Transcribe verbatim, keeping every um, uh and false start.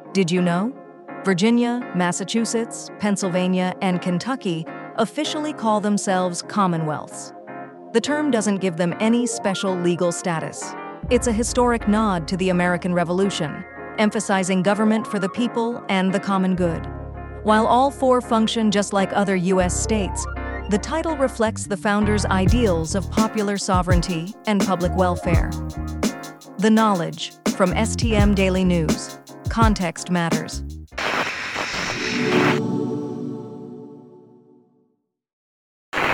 Did you know? Virginia, Massachusetts, Pennsylvania, and Kentucky officially call themselves commonwealths. The term doesn't give them any special legal status. It's a historic nod to the American Revolution, emphasizing government for the people and the common good. While all four function just like other U S states, the title reflects the founders' ideals of popular sovereignty and public welfare. The Knowledge from S T M Daily News. Context matters.